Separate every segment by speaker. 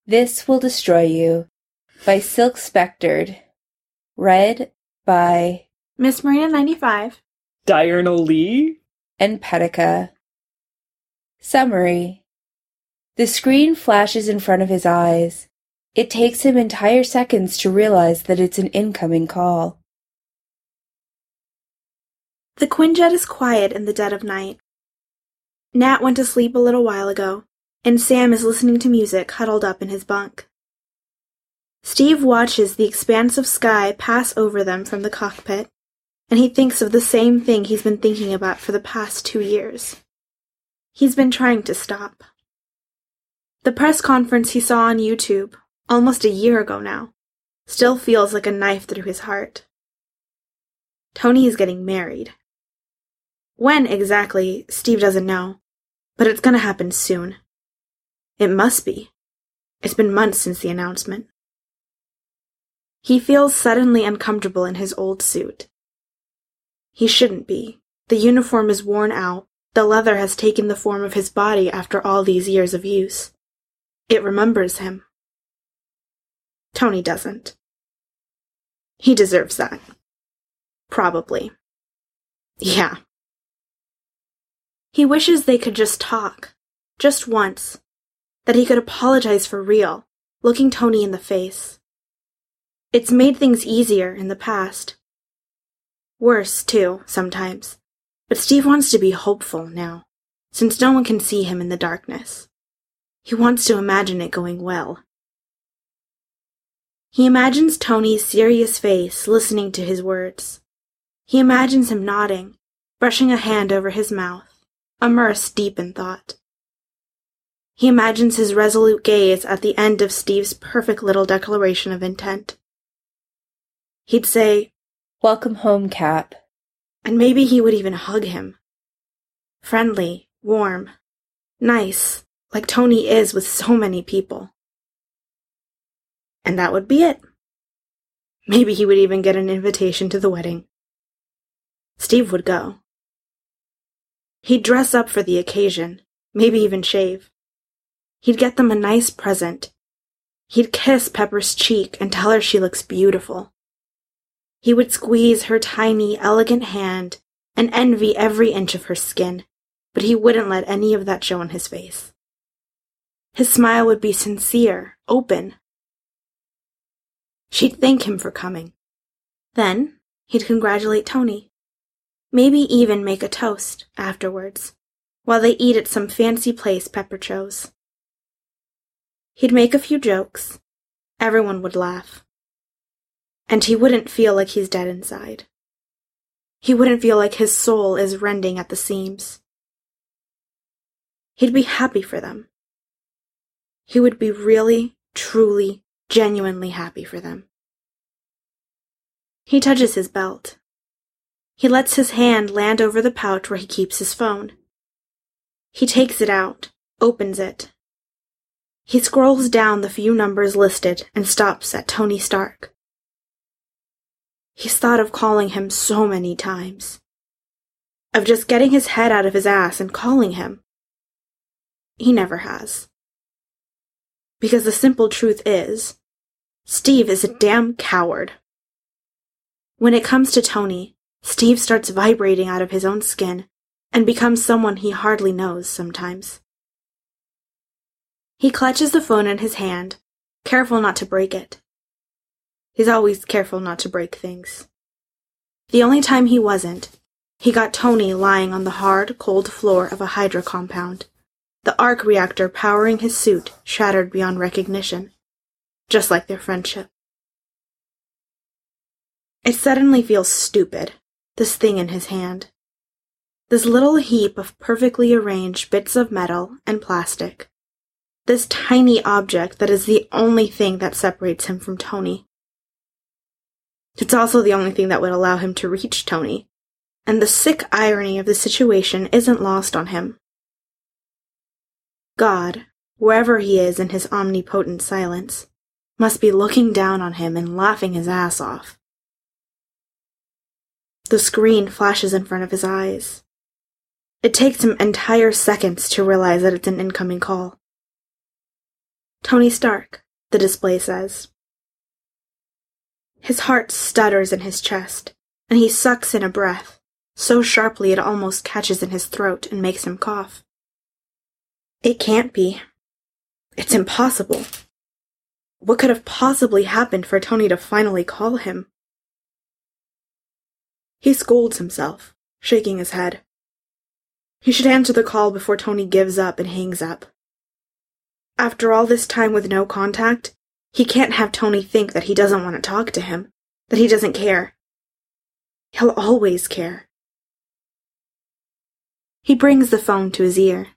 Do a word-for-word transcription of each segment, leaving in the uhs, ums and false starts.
Speaker 1: This Will Destroy You by Silk Spectred. Read by
Speaker 2: Miss Marina ninety-five,
Speaker 3: Diurnal Lee,
Speaker 1: and Petica. Summary. The screen flashes in front of his eyes. It takes him entire seconds to realize that it's an incoming call.
Speaker 2: The Quinjet is quiet in the dead of night. Nat went to sleep a little while ago, and Sam is listening to music huddled up in his bunk. Steve watches the expanse of sky pass over them from the cockpit, and he thinks of the same thing he's been thinking about for the past two years. He's been trying to stop. The press conference he saw on YouTube, almost a year ago now, still feels like a knife through his heart. Tony is getting married. When exactly, Steve doesn't know, but it's gonna happen soon. It must be. It's been months since the announcement. He feels suddenly uncomfortable in his old suit. He shouldn't be. The uniform is worn out. The leather has taken the form of his body after all these years of use. It remembers him. Tony doesn't. He deserves that. Probably. Yeah. He wishes they could just talk. Just once. That he could apologize for real, looking Tony in the face. It's made things easier in the past. Worse, too, sometimes. But Steve wants to be hopeful now, since no one can see him in the darkness. He wants to imagine it going well. He imagines Tony's serious face listening to his words. He imagines him nodding, brushing a hand over his mouth, immersed deep in thought. He imagines his resolute gaze at the end of Steve's perfect little declaration of intent. He'd say,
Speaker 1: "Welcome home, Cap."
Speaker 2: And maybe he would even hug him. Friendly, warm, nice, like Tony is with so many people. And that would be it. Maybe he would even get an invitation to the wedding. Steve would go. He'd dress up for the occasion, maybe even shave. He'd get them a nice present. He'd kiss Pepper's cheek and tell her she looks beautiful. He would squeeze her tiny, elegant hand and envy every inch of her skin, but he wouldn't let any of that show on his face. His smile would be sincere, open. She'd thank him for coming. Then he'd congratulate Tony. Maybe even make a toast afterwards, while they eat at some fancy place Pepper chose. He'd make a few jokes. Everyone would laugh. And he wouldn't feel like he's dead inside. He wouldn't feel like his soul is rending at the seams. He'd be happy for them. He would be really, truly, genuinely happy for them. He touches his belt. He lets his hand land over the pouch where he keeps his phone. He takes it out, opens it. He scrolls down the few numbers listed and stops at Tony Stark. He's thought of calling him so many times. Of just getting his head out of his ass and calling him. He never has. Because the simple truth is, Steve is a damn coward. When it comes to Tony, Steve starts vibrating out of his own skin and becomes someone he hardly knows sometimes. He clutches the phone in his hand, careful not to break it. He's always careful not to break things. The only time he wasn't, he got Tony lying on the hard, cold floor of a Hydra compound, the arc reactor powering his suit shattered beyond recognition, just like their friendship. It suddenly feels stupid, this thing in his hand. This little heap of perfectly arranged bits of metal and plastic. This tiny object that is the only thing that separates him from Tony. It's also the only thing that would allow him to reach Tony, and the sick irony of the situation isn't lost on him. God, wherever he is in his omnipotent silence, must be looking down on him and laughing his ass off. The screen flashes in front of his eyes. It takes him entire seconds to realize that it's an incoming call. Tony Stark, the display says. His heart stutters in his chest, and he sucks in a breath, so sharply it almost catches in his throat and makes him cough. It can't be. It's impossible. What could have possibly happened for Tony to finally call him? He scolds himself, shaking his head. He should answer the call before Tony gives up and hangs up. After all this time with no contact, he can't have Tony think that he doesn't want to talk to him, that he doesn't care. He'll always care. He brings the phone to his ear.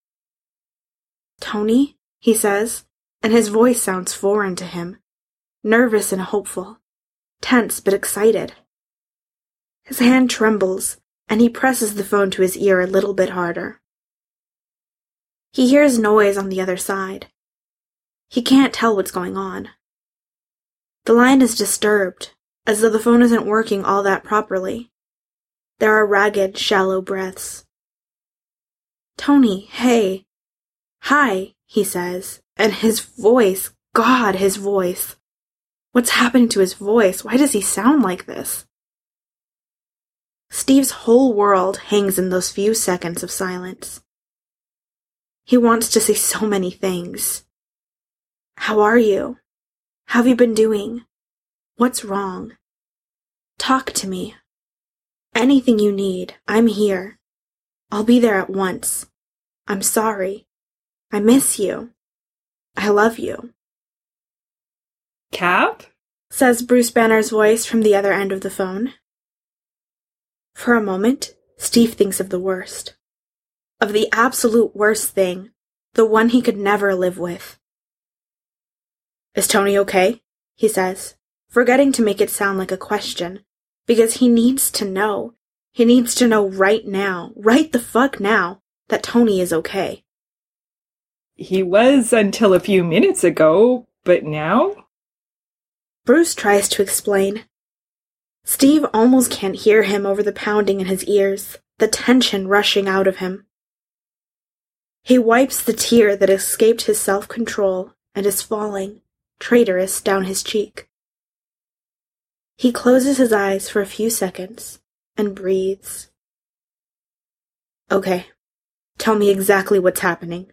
Speaker 2: "Tony?" he says, and his voice sounds foreign to him, nervous and hopeful, tense but excited. His hand trembles, and he presses the phone to his ear a little bit harder. He hears noise on the other side. He can't tell what's going on. The line is disturbed, as though the phone isn't working all that properly. There are ragged, shallow breaths. "Tony, hey." "Hi," he says, and his voice, God, his voice. What's happening to his voice? Why does he sound like this? Steve's whole world hangs in those few seconds of silence. He wants to say so many things. How are you? How have you been doing? What's wrong? Talk to me. Anything you need, I'm here. I'll be there at once. I'm sorry. I miss you. I love you.
Speaker 3: Cap?
Speaker 2: Says Bruce Banner's voice from the other end of the phone. For a moment, Steve thinks of the worst. Of the absolute worst thing, the one he could never live with. "Is Tony okay?" he says, forgetting to make it sound like a question, because he needs to know. He needs to know right now, right the fuck now, that Tony is okay.
Speaker 3: He was until a few minutes ago, but now?
Speaker 2: Bruce tries to explain. Steve almost can't hear him over the pounding in his ears, the tension rushing out of him. He wipes the tear that escaped his self-control and is falling, traitorous, down his cheek. He closes his eyes for a few seconds and breathes. "Okay, tell me exactly what's happening."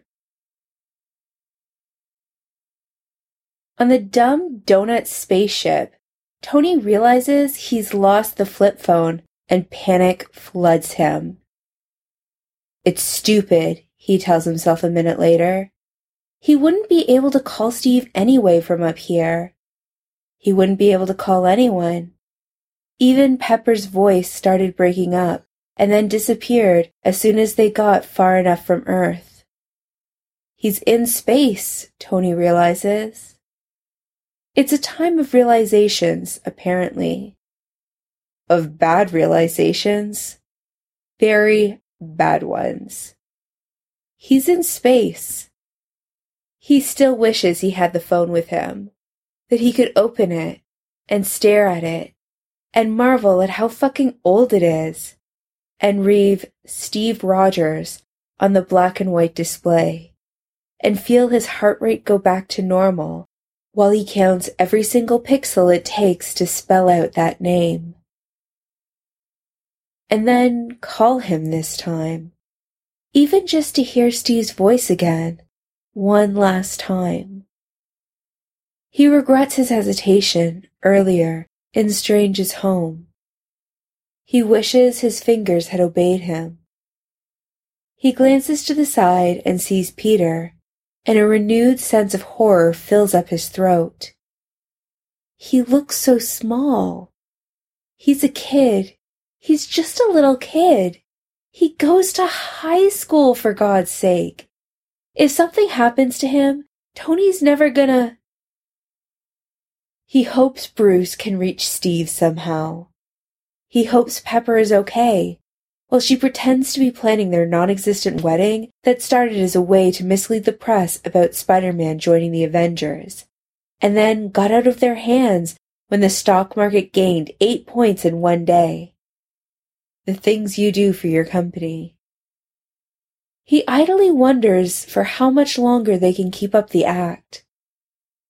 Speaker 1: On the dumb donut spaceship, Tony realizes he's lost the flip phone and panic floods him. It's stupid, he tells himself a minute later. He wouldn't be able to call Steve anyway from up here. He wouldn't be able to call anyone. Even Pepper's voice started breaking up and then disappeared as soon as they got far enough from Earth. He's in space, Tony realizes. It's a time of realizations, apparently. Of bad realizations. Very bad ones. He's in space. He still wishes he had the phone with him, that he could open it and stare at it and marvel at how fucking old it is and read Steve Rogers on the black and white display and feel his heart rate go back to normal while he counts every single pixel it takes to spell out that name. And then call him this time, even just to hear Steve's voice again, one last time. He regrets his hesitation earlier in Strange's home. He wishes his fingers had obeyed him. He glances to the side and sees Peter, and a renewed sense of horror fills up his throat. He looks so small. He's a kid. He's just a little kid. He goes to high school, for God's sake. If something happens to him, Tony's never gonna... He hopes Bruce can reach Steve somehow. He hopes Pepper is okay, while she pretends to be planning their non-existent wedding that started as a way to mislead the press about Spider-Man joining the Avengers, and then got out of their hands when the stock market gained eight points in one day. The things you do for your company. He idly wonders for how much longer they can keep up the act.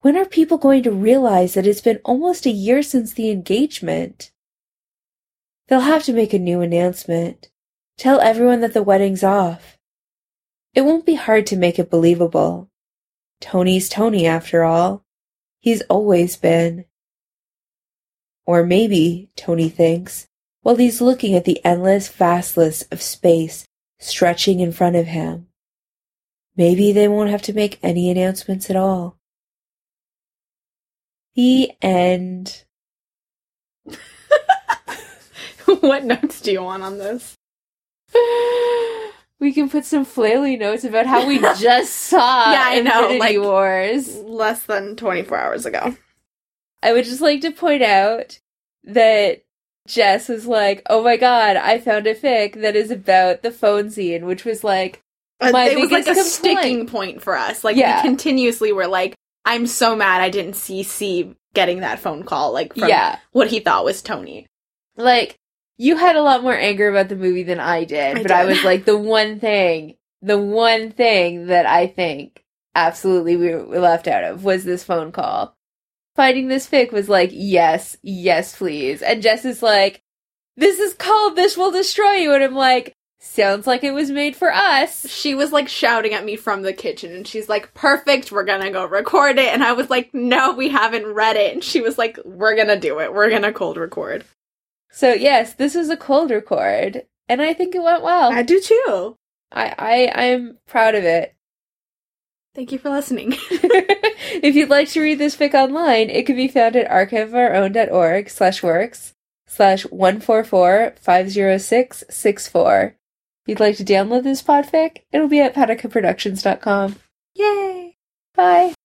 Speaker 1: When are people going to realize that it's been almost a year since the engagement? They'll have to make a new announcement. Tell everyone that the wedding's off. It won't be hard to make it believable. Tony's Tony, after all. He's always been. Or maybe, Tony thinks, while he's looking at the endless vastness of space stretching in front of him, maybe they won't have to make any announcements at all. The end.
Speaker 2: What notes do you want on this?
Speaker 1: We can put some flaily notes about how we just saw
Speaker 2: yeah, I know,
Speaker 1: Infinity
Speaker 2: like,
Speaker 1: Wars.
Speaker 2: Less than twenty-four hours ago.
Speaker 1: I would just like to point out that Jess was like, oh my god, I found a fic that is about the phone scene, which was like, my
Speaker 2: it was like a
Speaker 1: complaint.
Speaker 2: sticking point for us. Like,
Speaker 1: Yeah.
Speaker 2: we continuously were like, I'm so mad I didn't see C getting that phone call, like, from
Speaker 1: Yeah.
Speaker 2: what he thought was Tony.
Speaker 1: Like, you had a lot more anger about the movie than I did,
Speaker 2: I
Speaker 1: but I
Speaker 2: did.
Speaker 1: was like, the one thing, the one thing that I think absolutely we were left out of was this phone call. Finding this fic was like, yes, yes, please. And Jess is like, this is called This Will Destroy You. And I'm like, sounds like it was made for us.
Speaker 2: She was, like, shouting at me from the kitchen, and she's like, perfect, we're gonna go record it. And I was like, no, we haven't read it. And she was like, we're gonna do it. We're gonna cold record.
Speaker 1: So yes, this was a cold record, and I think it went well.
Speaker 2: I do too.
Speaker 1: I, I, I'm proud of it.
Speaker 2: Thank you for listening.
Speaker 1: If you'd like to read this fic online, it can be found at archiveofourown.org slash works slash one four four five zero six six four. If you'd like to download this podfic, it'll be at patica productions dot com.
Speaker 2: Yay!
Speaker 1: Bye!